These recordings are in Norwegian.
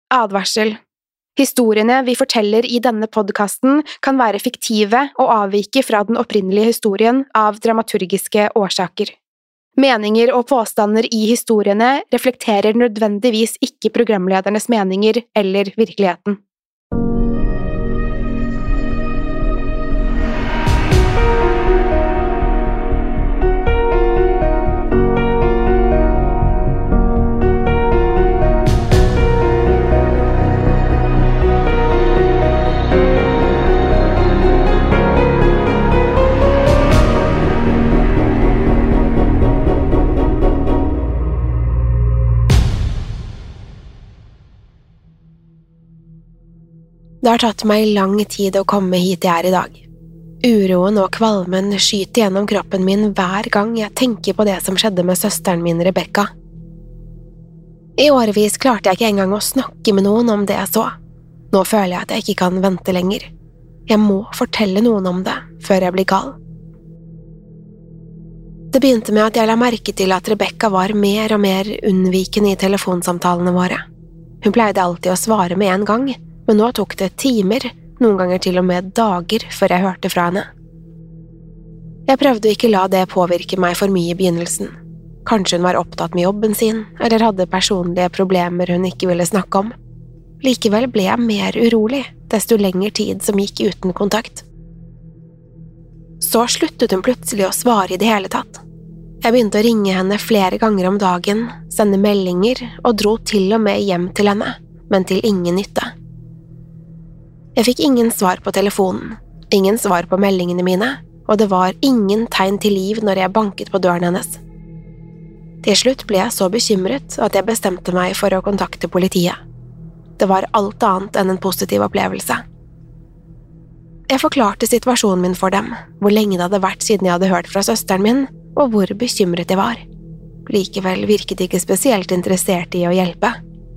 Advarsel. Historiene vi forteller I denne podcasten kan være fiktive og avvike fra den opprinnelige historien av dramaturgiske årsaker. Meninger og påstander I historiene reflekterer nødvendigvis ikke programledernes meninger eller virkeligheten. Det har tatt meg lang tid å komme hit jeg I dag. Uroen og kvalmen skyter gjennom kroppen min hver gang jeg tenker på det som skjedde med søsteren min Rebecca. I årevis klarte jeg ikke engang å snakke med noen om det jeg så. Nå føler jeg at jeg ikke kan vente lenger. Jeg må fortelle noen om det før jeg blir gal. Det begynte med at jeg la merke til at Rebecca var mer og mer unnvikende I telefonsamtalene våre. Hun pleide alltid å svare med en gang, men nå tok det timer, noen ganger til og med dager, før jeg hørte fra henne. Jeg prøvde å ikke la det påvirke meg for mye I begynnelsen. Kanskje hun var opptatt med jobben sin, eller hadde personlige problemer hun ikke ville snakke om. Likevel ble jeg mer urolig, desto lengre tid som gikk uten kontakt. Så sluttet hun plutselig å svare I det hele tatt. Jeg begynte å ringe henne flere ganger om dagen, sende meldinger og dro til og med hjem til henne, men til ingen nytte. Jeg fikk ingen svar på telefonen, ingen svar på meldingene mine, og det var ingen tegn til liv når jeg banket på døren hennes. Til slutt ble jeg så bekymret at jeg bestemte meg for å kontakte politiet. Det var alt annet enn en positiv opplevelse. Jeg forklarte situasjonen min for dem, hvor lenge det hadde vært siden jeg hadde hørt fra søsteren min, og hvor bekymret jeg var. Likevel virket de ikke spesielt interessert I å hjelpe.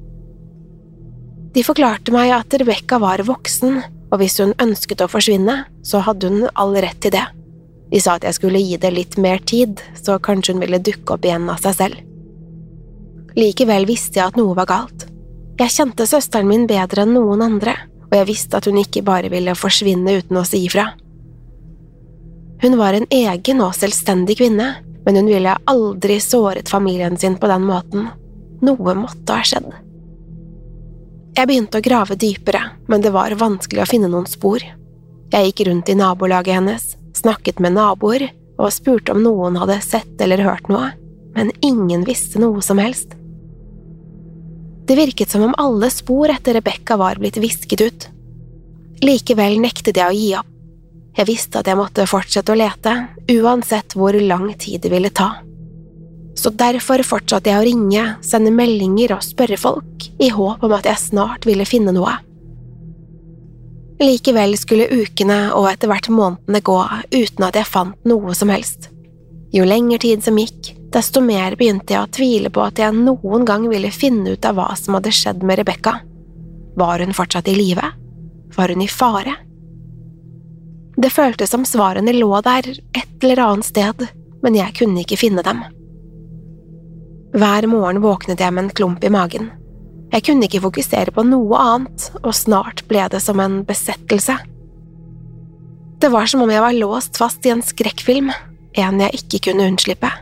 De forklarte meg at Rebecca var voksen, og hvis hun ønsket å forsvinne, så hadde hun all rett til det. De sa at jeg skulle gi det litt mer tid, så kanskje hun ville dukke opp igjen av seg selv. Likevel visste jeg at noe var galt. Jeg kjente søsteren min bedre enn noen andre, og jeg visste at hun ikke bare ville forsvinne uten å si ifra. Hun var en egen og selvstendig kvinne, men hun ville aldri såret familien sin på den måten. Noe måtte ha skjedd. Jeg begynte å grave dypere, men det var vanskelig å finne noen spor. Jeg gikk rundt I nabolaget hennes, snakket med naboer og spurte om noen hadde sett eller hørt noe, men ingen visste noe som helst. Det virket som om alle spor etter Rebecca var blitt visket ut. Likevel nektet jeg å gi opp. Jeg visste at jeg måtte fortsette å lete, uansett hvor lang tid det ville ta. Så derfor fortsatte jeg å ringe, sende meldinger og spørre folk, I håp om at jeg snart ville finne noe. Likevel skulle ukene og etter hvert månedene gå uten at jeg fant noe som helst. Jo lengre tid som gikk, desto mer begynte jeg å tvile på at jeg noen gang ville finne ut av hva som hadde skjedd med Rebecca. Var hun fortsatt I live? Var hun I fare? Det føltes som svarene lå der et eller annet sted, men jeg kunne ikke finne dem. Hver morgen våknet jeg med en klump I magen. Jeg kunne ikke fokusere på noe annet, og snart ble det som en besettelse. Det var som om jeg var låst fast I en skrekkfilm, en jeg ikke kunne unnslippe.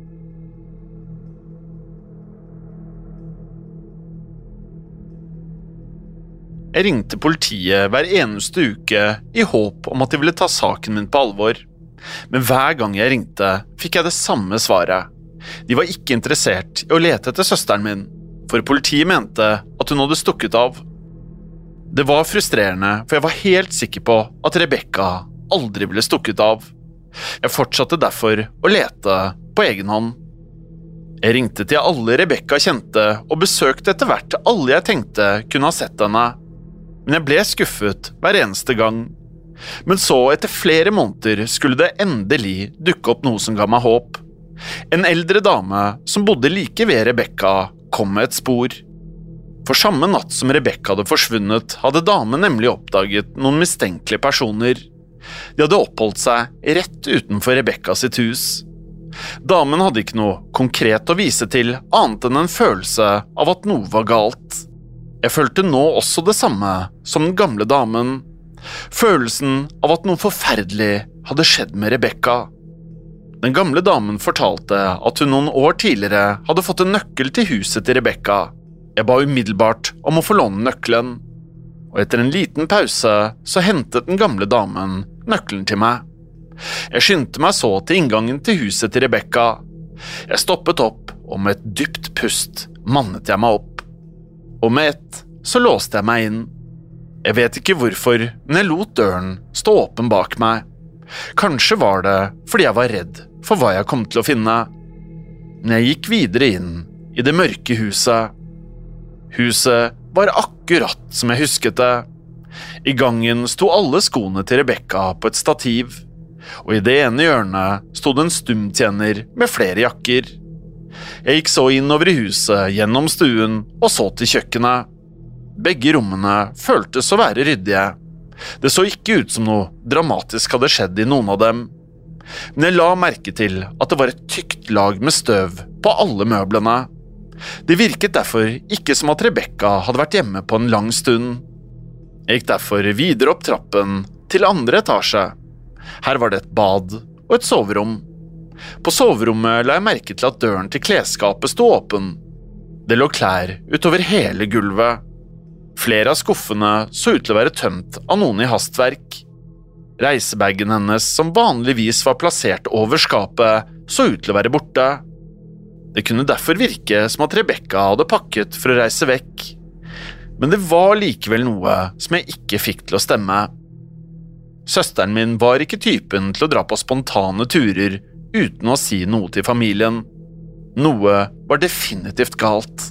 Jeg ringte politiet hver eneste uke I håp om at de ville ta saken min på alvor. Men hver gang jeg ringte, fikk jeg det samme svaret. De var ikke interessert I å lete etter søsteren min, for politiet mente at hun hadde stukket av. Det var frustrerende, for jeg var helt sikker på at Rebecca aldri ville stukket av. Jeg fortsatte derfor å lete på egen hånd. Jeg ringte til alle Rebecca kjente og besøkte etter hvert alle jeg tenkte kunne ha sett henne. Men jeg ble skuffet hver eneste gang. Men så etter flere måneder skulle det endelig dukke opp noe som ga meg håp. En eldre dame som bodde like ved Rebecca kom med et spor. For samme natt som Rebecca hadde forsvunnet, hadde damen nemlig oppdaget noen mistenkelige personer. De hadde oppholdt seg rett utenfor Rebecca sitt hus. Damen hadde ikke noe konkret å vise til, annet enn en følelse av at noe var galt. Jeg følte nå også det samme som den gamle damen. Følelsen av at noe forferdelig hadde skjedd med Rebecca. Den gamle damen fortalte at hun noen år tidligere hadde fått en nøkkel til huset til Rebecca. Jeg ba umiddelbart om å få låne nøkkelen, og etter en liten pause så hentet den gamle damen nøkkelen til meg. Jeg skyndte meg så til inngangen til huset til Rebecca. Jeg stoppet opp, og med et dypt pust mannet jeg meg opp. Og med ett så låste jeg meg inn. Jeg vet ikke hvorfor, men jeg lot døren stå åpen bak meg. Kanskje var det fordi jeg var redd for hva jeg kom til å finne. Men jeg gikk videre inn i det mørke huset. Huset var akkurat som jeg husket det. I gangen sto alle skoene til Rebecca på et stativ, og i det ene hjørnet sto det en stumtjener med flere jakker. Jeg gikk så inn over i huset, gjennom stuen og så til kjøkkenet. Begge rommene føltes å være ryddige. Det så ikke ut som noe dramatisk hadde skjedd i noen av dem. Men jeg la merke til at det var et tykt lag med støv på alle møblene. Det virket derfor ikke som at Rebecca hadde vært hjemme på en lang stund. Jeg gikk derfor videre opp trappen til andre etasje. Her var det et bad og et soverom. På soverommet la jeg merke til at døren til klesskapet stod åpen. Det lå klær utover hele gulvet. Flere av skuffene så ut til å være tømt av noen i hastverk. Reisebagen hennes, som vanligvis var plassert over skapet, så ut til å være borte. Det kunne derfor virke som at Rebecca hadde pakket for å reise vekk. Men det var likevel noe som jeg ikke fikk til å stemme. Søsteren min var ikke typen til å dra på spontane turer uten å si noe til familien. Noe var definitivt galt.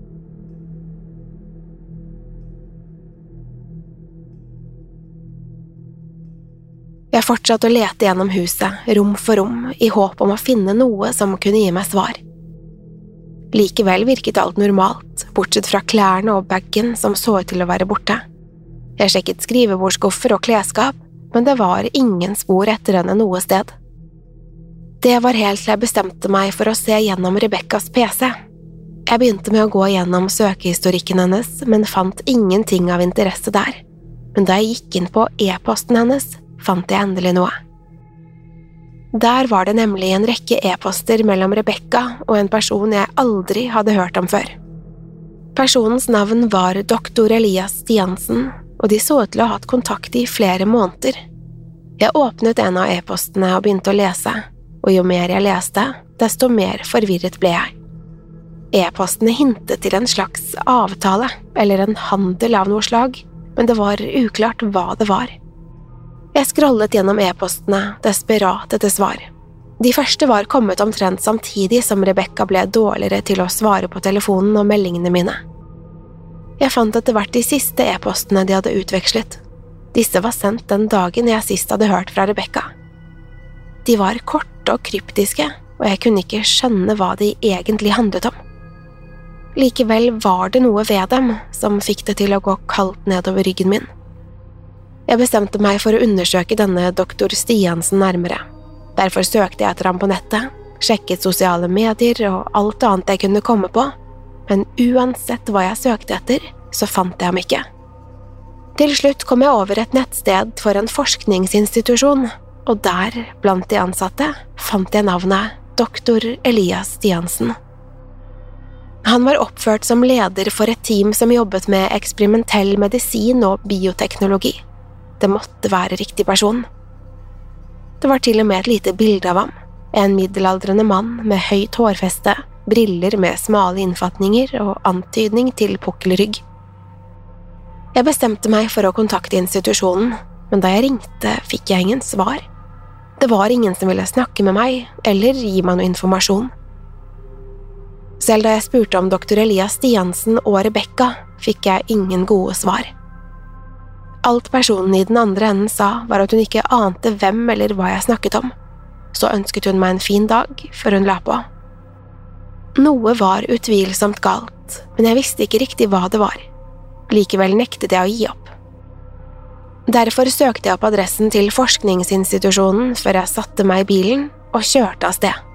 Jeg fortsatte å lete gjennom huset, rom for rom, i håp om å finne noe som kunne gi meg svar. Likevel virket alt normalt, bortsett fra klærne og bagen som så ut til å være borte. Jeg sjekket skrivebordskuffer og klesskap, men det var ingen spor etter henne noe sted. Det var helt til jeg bestemte meg for å se gjennom Rebeccas PC. Jeg begynte med å gå gjennom søkehistorikken hennes, men fant ingenting av interesse der. Men da jeg gikk inn på e-posten hennes, fant jeg endelig noe. Der var det nemlig en rekke e-poster mellom Rebecca og en person jeg aldri hadde hørt om før. Personens navn var Dr. Elias Stiansen, og de så ut til å ha hatt kontakt i flere måneder. Jeg åpnet en av e-postene og begynte å lese, og jo mer jeg leste, desto mer forvirret ble jeg. E-postene hintet til en slags avtale, eller en handel av noe slag, men det var uklart hva det var. Jeg scrollet gjennom e-postene, desperat etter svar. De første var kommet omtrent samtidig som Rebecca ble dårligere til å svare på telefonen og meldingene mine. Jeg fant etter hvert de siste e-postene de hadde utvekslet. Disse var sendt den dagen jeg sist hadde hørt fra Rebecca. De var korte og kryptiske, og jeg kunne ikke skjønne hva de egentlig handlet om. Likevel var det noe ved dem som fikk det til å gå kaldt nedover ryggen min. Jeg bestemte meg for å undersøke denne doktor Stiansen nærmere. Derfor søkte jeg etter ham på nettet, sjekket sosiale medier og alt annet jeg kunne komme på, men uansett hva jeg søkte etter, så fant jeg ham ikke. Til slutt kom jeg over et nettsted for en forskningsinstitusjon, og der, blant de ansatte, fant jeg navnet Dr. Elias Stiansen. Han var oppført som leder for et team som jobbet med eksperimentell medisin og bioteknologi. Det måtte være riktig person. Det var til og med et lite bilde av ham, en middelaldrende mann med høyt hårfeste, briller med smale innfatninger og antydning til pukkelrygg. Jeg bestemte meg for å kontakte institusjonen, men da jeg ringte, fikk jeg ingen svar. Det var ingen som ville snakke med meg, eller gi meg noe informasjon. Selv da jeg spurte om Dr. Elias Stiansen og Rebecca, fikk jeg ingen gode svar. Alt personen i den andre enden sa var at hun ikke ante hvem eller hva jeg snakket om. Så ønsket hun meg en fin dag før hun la på. Noe var utvilsomt galt, men jeg visste ikke riktig hva det var. Likevel nektet jeg å gi opp. Derfor søkte jeg opp adressen til forskningsinstitusjonen før jeg satte meg i bilen og kjørte av sted.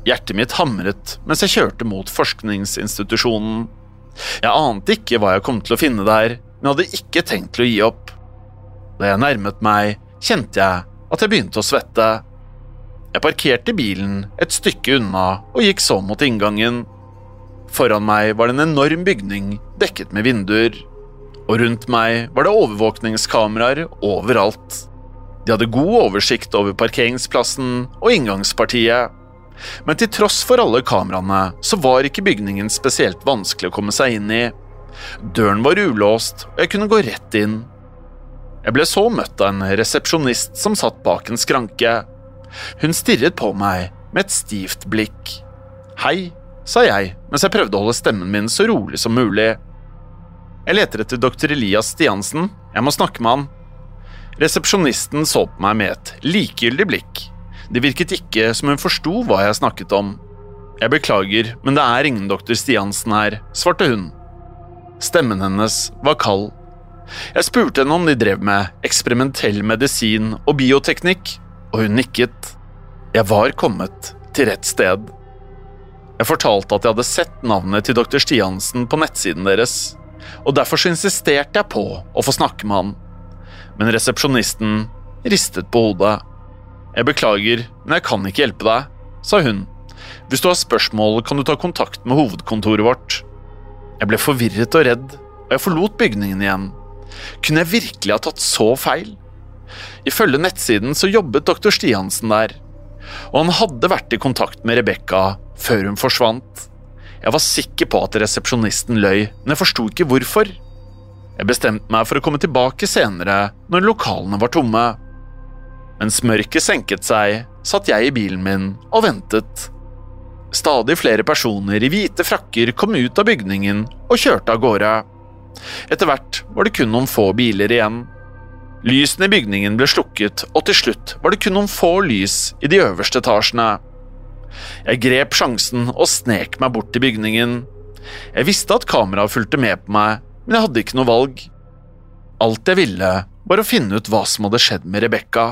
Hjertet mitt hamret mens jeg kjørte mot forskningsinstitusjonen. Jeg ante ikke hva jeg kom til å finne der, men hadde ikke tenkt til å gi opp. Da jeg nærmet meg, kjente jeg at jeg begynte å svette. Jeg parkerte bilen et stykke unna og gikk så mot inngangen. Foran meg var det en enorm bygning dekket med vinduer, og rundt meg var det overvåkningskameraer overalt. De hadde god oversikt over parkeringsplassen og inngangspartiet, men til tross for alle kameraene så var ikke bygningen spesielt vanskelig å komme seg inn i. Døren var ulåst, og jeg kunne gå rett inn. Jeg ble så møtt av en resepsjonist som satt bak en skranke. Hun stirret på meg med et stivt blikk. «Hei», sa jeg, mens jeg prøvde å holde stemmen min så rolig som mulig. «Jeg leter etter Dr. Elias Stiansen. Jeg må snakke med han.» Resepsjonisten så på meg med et likegyldig blikk. Det virket ikke som hun forstod hva jeg snakket om. «Jeg beklager, men det er ingen Dr. Stiansen her», svarte hun. Stemmen hennes var kald. Jeg spurte henne om de drev med eksperimentell medisin og bioteknikk, og hun nikket. Jeg var kommet til rett sted. Jeg fortalte at jeg hadde sett navnet til Dr. Stiansen på nettsiden deres, og derfor så insisterte jeg på å få snakke med han. Men resepsjonisten ristet på hodet. «Jeg beklager, men jeg kan ikke hjelpe deg», sa hun. «Hvis du har spørsmål, kan du ta kontakt med hovedkontoret vårt.» Jeg ble forvirret og redd, og jeg forlot bygningen igjen. Kunne jeg virkelig ha tatt så feil? Ifølge nettsiden så jobbet Dr. Stiansen der, og han hadde vært i kontakt med Rebecca før hun forsvant. Jeg var sikker på at resepsjonisten løy, men jeg forstod ikke hvorfor. Jeg bestemte meg for å komme tilbake senere når lokalene var tomme. Mens mørket senket seg, satt jeg i bilen min og ventet. Stadig flere personer i hvite frakker kom ut av bygningen og kjørte av gårde. Etter hvert var det kun noen få biler igjen. Lysene i bygningen ble slukket, og til slutt var det kun noen få lys i de øverste etasjene. Jeg grep sjansen og snek meg bort til bygningen. Jeg visste at kameraet fulgte med på meg, men jeg hadde ikke noe valg. Alt jeg ville var å finne ut hva som hadde skjedd med Rebecca.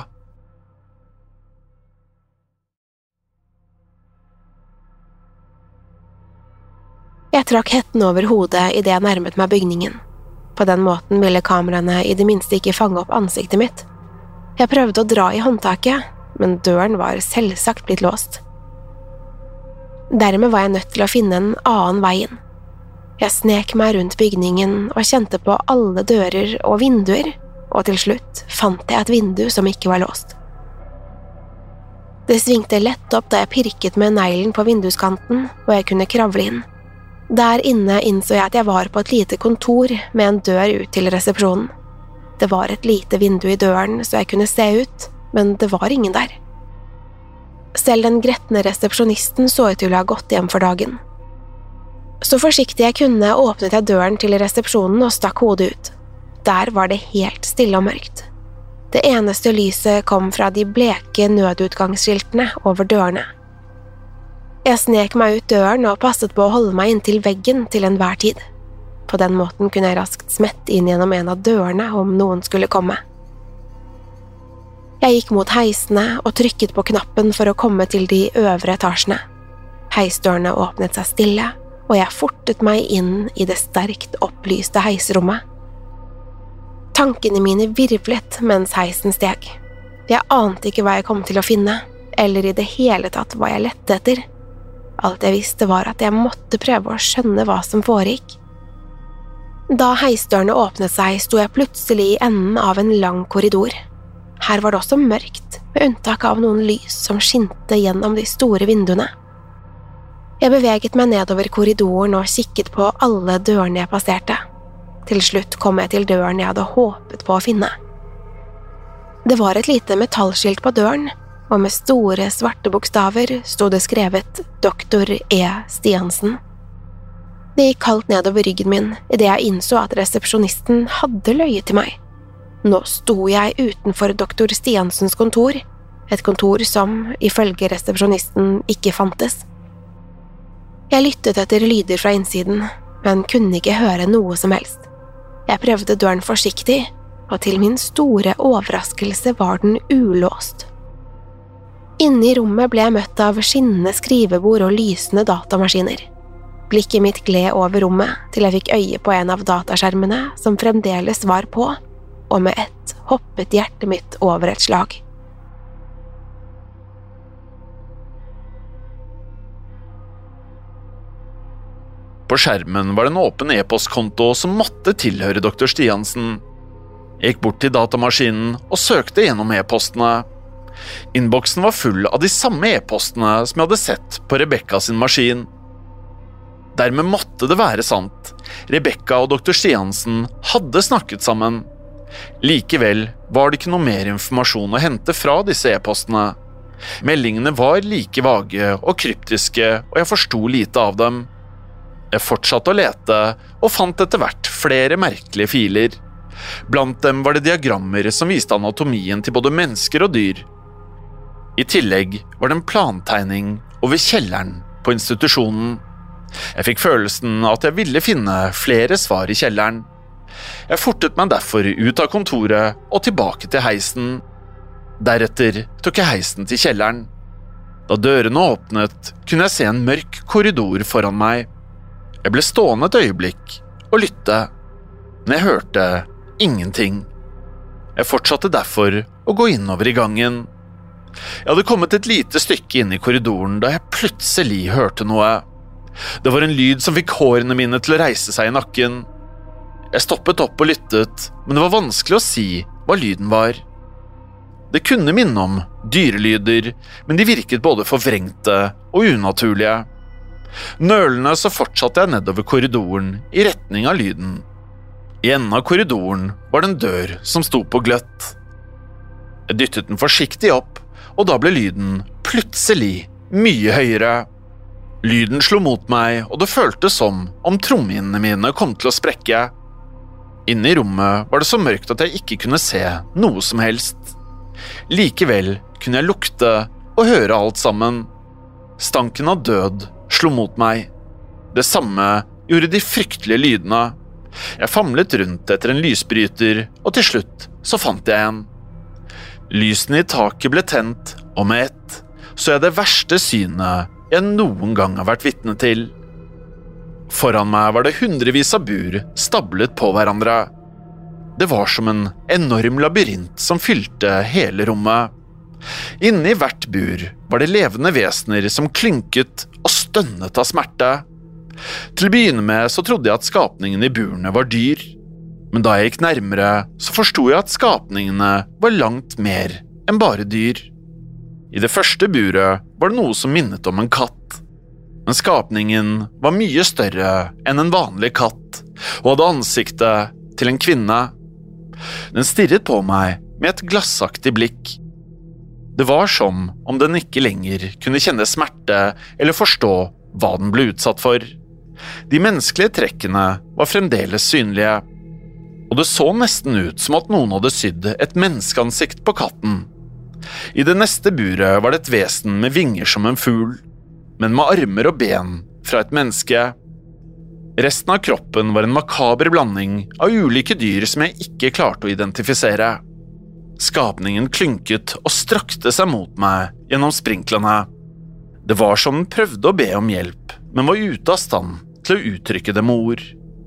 Jeg trakk hetten over hodet i det jeg nærmet meg bygningen. På den måten ville kameraene i det minste ikke fange opp ansiktet mitt. Jeg prøvde å dra i håndtaket, men døren var selvsagt blitt låst. Dermed var jeg nødt til å finne en annen vei inn. Jeg snek meg rundt bygningen og kjente på alle dører og vinduer, og til slutt fant jeg et vindu som ikke var låst. Det svingte lett opp da jeg pirket med neglen på vinduskanten, og jeg kunne kravle inn. Der inne innså jeg at jeg var på et lite kontor med en dør ut til resepsjonen. Det var et lite vindu i døren så jeg kunne se ut, men det var ingen der. Selv den gretne resepsjonisten så ut til å ha gått hjem for dagen. Så forsiktig jeg kunne åpnet jeg døren til resepsjonen og stakk hodet ut. Der var det helt stille og mørkt. Det eneste lyset kom fra de bleke nødutgangsskiltene over dørene. Jeg snek meg ut døren og passet på å holde meg inntil veggen til enhver tid. På den måten kunne jeg raskt smette inn gjennom en av dørene om noen skulle komme. Jeg gikk mot heisene og trykket på knappen for å komme til de øvre etasjene. Heisdørene åpnet seg stille, og jeg fortet meg inn i det sterkt opplyste heisrommet. Tankene mine virvlet mens heisen steg. Jeg ante ikke hva jeg kom til å finne, eller i det hele tatt hva jeg lette etter. Alt jeg visste var at jeg måtte prøve å skjønne hva som foregikk. Da heisdørene åpnet seg, sto jeg plutselig i enden av en lang korridor. Her var det også mørkt, med unntak av noen lys som skinte gjennom de store vinduene. Jeg beveget meg nedover korridoren og kikket på alle dørene jeg passerte. Til slutt kom jeg til døren jeg hadde håpet på å finne. Det var et lite metallskilt på døren, og med store svarte bokstaver sto det skrevet Dr. E. Stiansen. Det gikk kaldt nedover ryggen min i det jeg innså at resepsjonisten hadde løyet til meg. Nå sto jeg utenfor Dr. Stiansens kontor, et kontor som, ifølge resepsjonisten, ikke fantes. Jeg lyttet etter lyder fra innsiden, men kunne ikke høre noe som helst. Jeg prøvde døren forsiktig, og til min store overraskelse var den ulåst. Inne i rommet ble jeg møtt av skinnende skrivebord og lysende datamaskiner. Blikket mitt gled over rommet til jeg fikk øye på en av dataskjermene som fremdeles var på, og med ett hoppet hjertet mitt over et slag. På skjermen var det en åpen e-postkonto som måtte tilhøre Dr. Stiansen. Jeg gikk bort til datamaskinen og søkte gjennom e-postene. Innboksen var full av de samme e-postene som jeg hadde sett på Rebecca sin maskin. Dermed måtte det være sant. Rebecca og Dr. Stiansen hadde snakket sammen. Likevel var det ikke noe mer informasjon å hente fra disse e-postene. Meldingene var like vage og kryptiske, og jeg forsto lite av dem. Jeg fortsatte å lete, og fant etter hvert flere merkelige filer. Blant dem var det diagrammer som viste anatomien til både mennesker og dyr. I tillegg var det en plantegning over kjelleren på institusjonen. Jeg fikk følelsen at jeg ville finne flere svar i kjelleren. Jeg fortet meg derfor ut av kontoret og tilbake til heisen. Deretter tok jeg heisen til kjelleren. Da dørene åpnet, kunne jeg se en mørk korridor foran meg. Jeg ble stående et øyeblikk og lytte, men jeg hørte ingenting. Jeg fortsatte derfor å gå innover i gangen. Jeg hadde kommet et lite stykke inn i korridoren da jeg plutselig hørte noe. Det var en lyd som fikk hårene mine til å reise seg i nakken. Jeg stoppet opp og lyttet, men det var vanskelig å si hva lyden var. Det kunne minne om dyrelyder, men de virket både forvrengte og unaturlige. Nølende så fortsatte jeg nedover korridoren i retning av lyden. I enden av korridoren var det en dør som sto på gløtt. Jeg dyttet den forsiktig opp, og da ble lyden plutselig mye høyere. Lyden slo mot meg, og det føltes som om trommehinnene mine kom til å sprekke. Inne i rommet var det så mørkt at jeg ikke kunne se noe som helst. Likevel kunne jeg lukte og høre alt sammen. Stanken av død slo mot meg. Det samme gjorde de fryktelige lydene. Jeg famlet rundt etter en lysbryter, og til slutt så fant jeg en. Lysene i taket ble tent, og med ett så jeg det verste synet jeg noen gang har vært vitne til. Foran meg var det hundrevis av bur stablet på hverandre. Det var som en enorm labyrint som fylte hele rommet. Inne i hvert bur var det levende vesener som klynket og stønnet av smerte. Til å begynne med så trodde jeg at skapningene i burene var dyr, men da jeg gikk nærmere så forsto jeg at skapningene var langt mer enn bare dyr. I det første buret var det noe som minnet om en katt, men skapningen var mye større enn en vanlig katt og hadde ansiktet til en kvinne. Den stirret på meg med et glassaktig blikk. Det var som om den ikke lenger kunne kjenne smerte eller forstå hva den ble utsatt for. De menneskelige trekkene var fremdeles synlige, og det så nesten ut som at noen hadde sydd et menneskeansikt på katten. I det neste buret var det et vesen med vinger som en fugl, men med armer og ben fra et menneske. Resten av kroppen var en makaber blanding av ulike dyr som jeg ikke klarte å identifisere. Skapningen klynket og strakte seg mot meg gjennom sprinklene. Det var som den prøvde å be om hjelp, men var ute av stand til å uttrykke det med ord.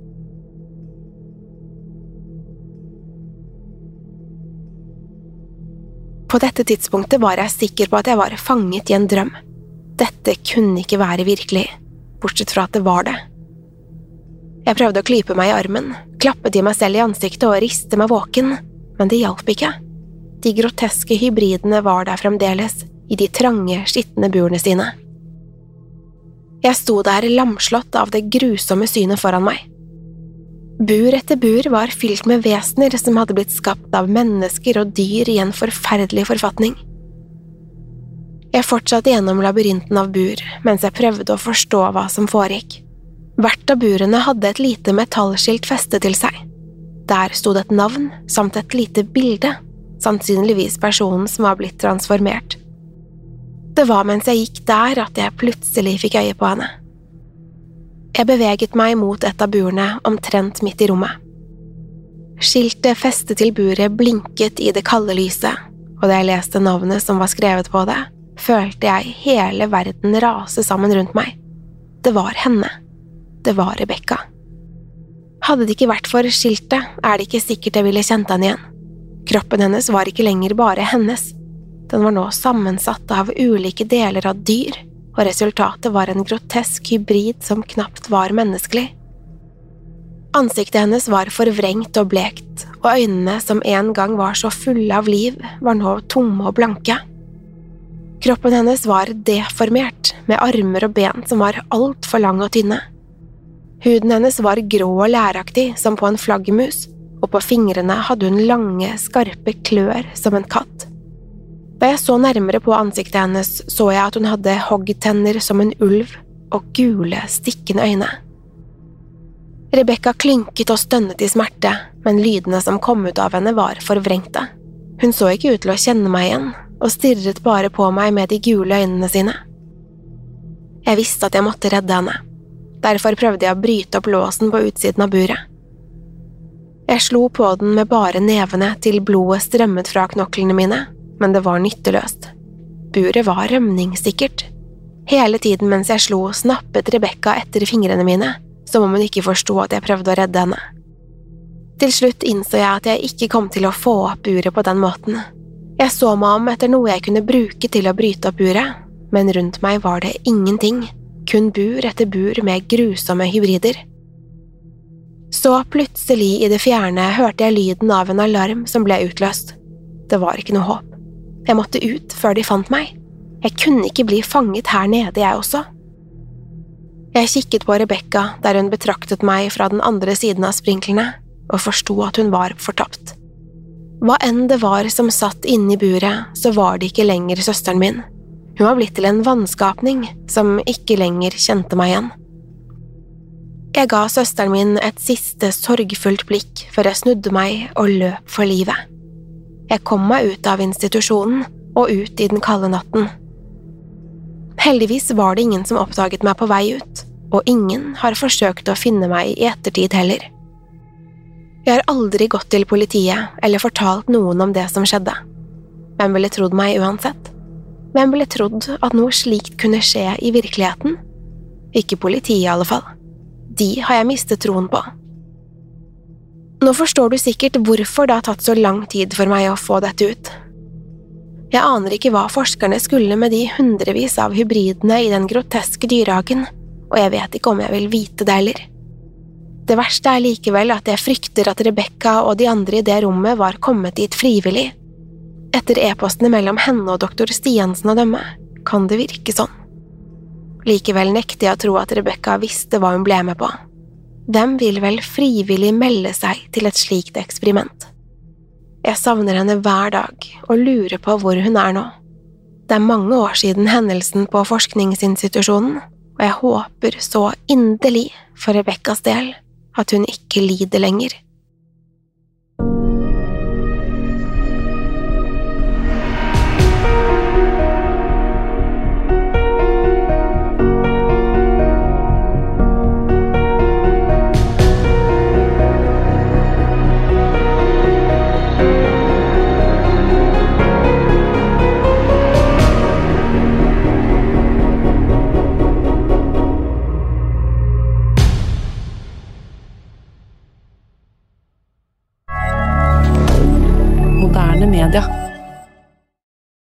På dette tidspunktet var jeg sikker på at jeg var fanget i en drøm. Dette kunne ikke være virkelig, bortsett fra at det var det. Jeg prøvde å klype meg i armen, klappet i meg selv i ansiktet og riste meg våken, men det hjalp ikke. De groteske hybridene var der fremdeles, i de trange, skitne burene sine. Jeg sto der lamslått av det grusomme synet foran meg. Bur etter bur var fylt med vesener som hadde blitt skapt av mennesker og dyr i en forferdelig forfatning. Jeg fortsatte gjennom labyrinten av bur, mens jeg prøvde å forstå hva som foregikk. Hvert av burene hadde et lite metallskilt festet til seg. Der stod et navn, samt et lite bilde, sannsynligvis personen som var blitt transformert. Det var mens jeg gikk der at jeg plutselig fikk øye på henne. Jeg beveget meg mot et av burene omtrent midt i rommet. Skiltet festet til buret blinket i det kalde lyset, og da jeg leste navnet som var skrevet på det, følte jeg hele verden rase sammen rundt meg. Det var henne. Det var Rebecca. Hadde det ikke vært for skiltet, det ikke sikkert jeg ville kjent henne igjen. Kroppen hennes var ikke lenger bare hennes. Den var nå sammensatt av ulike deler av dyr, og resultatet var en grotesk hybrid som knapt var menneskelig. Ansiktet hennes var forvrengt og blekt, og øynene som en gang var så fulle av liv, var nå tomme og blanke. Kroppen hennes var deformert, med armer og ben som var alt for lang og tynne. Huden hennes var grå og læraktig, som på en flaggermus, og på fingrene hadde hun lange, skarpe klør som en katt. Da jeg så nærmere på ansiktet hennes, så jeg at hun hadde hoggtenner som en ulv og gule, stikkende øyne. Rebecca klynket og stønnet i smerte, men lydene som kom ut av henne var forvrengte. Hun så ikke ut til å kjenne meg igjen, og stirret bare på meg med de gule øynene sine. Jeg visste at jeg måtte redde henne. Derfor prøvde jeg å bryte opp låsen på utsiden av buret. Jeg slo på den med bare nevene til blodet strømmet fra knoklene mine, men det var nytteløst. Buret var rømningssikkert. Hele tiden mens jeg slo, snappet Rebecca etter fingrene mine, som om hun ikke forstod at jeg prøvde å redde henne. Til slutt innså jeg at jeg ikke kom til å få opp buret på den måten. Jeg så meg om etter noe jeg kunne bruke til å bryte opp buret, men rundt meg var det ingenting, kun bur etter bur med grusomme hybrider. Så plutselig i det fjerne hørte jeg lyden av en alarm som ble utløst. Det var ikke noe håp. Jeg måtte ut før de fant meg. Jeg kunne ikke bli fanget her nede, jeg også. Jeg kikket på Rebecca der hun betraktet meg fra den andre siden av sprinklene, og forstod at hun var fortapt. Hva enn det var som satt inne i buret, så var det ikke lenger søsteren min. Hun var blitt til en vannskapning som ikke lenger kjente meg igjen. Jeg ga søsteren min et siste sorgfullt blikk før jeg snudde meg og løp for livet. Jeg kom meg ut av institusjonen og ut i den kalde natten. Heldigvis var det ingen som oppdaget meg på vei ut, og ingen har forsøkt å finne meg i ettertid heller. Jeg har aldri gått til politiet eller fortalt noen om det som skjedde. Hvem ville trodd meg uansett? Hvem ville trodd at noe slikt kunne skje i virkeligheten? Ikke politiet i alle fall. De har jeg mistet troen på. Nå forstår du sikkert hvorfor det har tatt så lang tid for meg å få dette ut. Jeg aner ikke hva forskerne skulle med de hundrevis av hybridene i den groteske dyrehagen, og jeg vet ikke om jeg vil vite det heller. Det verste er likevel at jeg frykter at Rebecca og de andre i det rommet var kommet dit frivillig. Etter e-postene mellom henne og doktor Stiansen å dømme, kan det virke sånn. Likevel nekter jeg å tro at Rebecca visste hva hun ble med på. Hvem vil vel frivillig melde seg til et slikt eksperiment? Jeg savner henne hver dag og lurer på hvor hun er nå. Det er mange år siden hendelsen på forskningsinstitusjonen, og jeg håper så inderlig for Rebeccas del at hun ikke lider lenger.